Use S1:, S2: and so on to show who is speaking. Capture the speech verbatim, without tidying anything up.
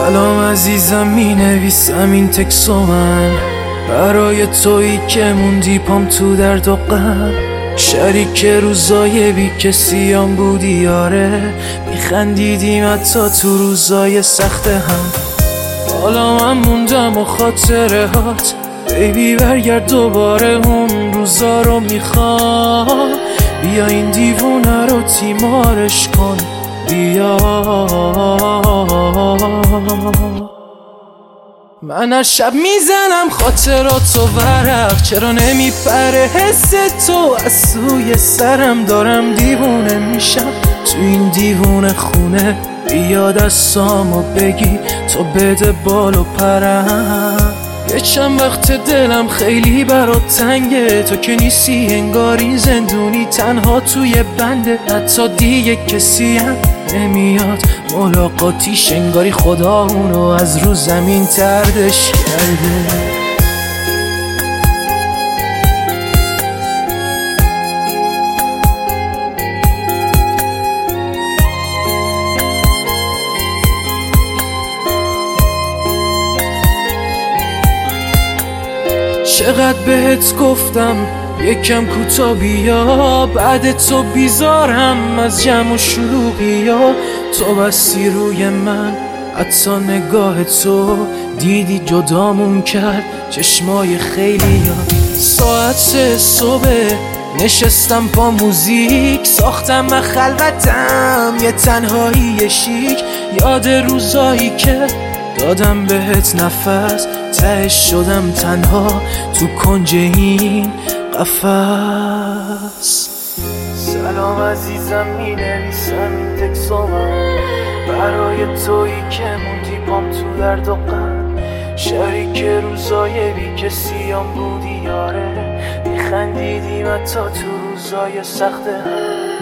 S1: سلام عزیزم، می نویسم این تکسو من برای تویی که موندی پام تو درد و غم. شریک روزای بی کسیام بودی یاره، میخندیدیم حتی تو روزای سخت هم. حالا من موندم و خاطره هات بیبی برگرد دوباره، اون روزا رو میخوام. بیا این دیوونه رو تیمارش کن، بیا. من هر شب میزنم خاطراتو ورق، چرا نمیپره حس تو از سوی سرم؟ دارم دیوونه میشم تو این دیوونه خونه، بیا دستامو بگی تو بده بال و پرم. یه چند وقت دلم خیلی برات تنگه، تو که نیستی انگار این زندونی تنها توی بنده. حتی دیگه کسی هم نمیاد ملاقاتیش، انگاری خدا اونو از رو زمین تردش کرده. چقدر بهت گفتم یکم کوتا بیا، بعد تو بیزارم از جمع و شلوغی ها. تو بستی روی من، حتی نگاه تو دیدی جدامون کرد چشمای خیلی ها. ساعت سه صبح نشستم با موزیک، ساختم من خلوتم یه تنهایی شیک. یاد روزایی که دادم بهت نفس، تهش شدم تنها تو کنج این قفس. سلام عزیزم، می نویسم این تکسو من برای تویی که موندی پام تو درد و غم. شریک روزای بی کسیام بودی یاره، میخندیدیم حتی تو روزای سخت هم.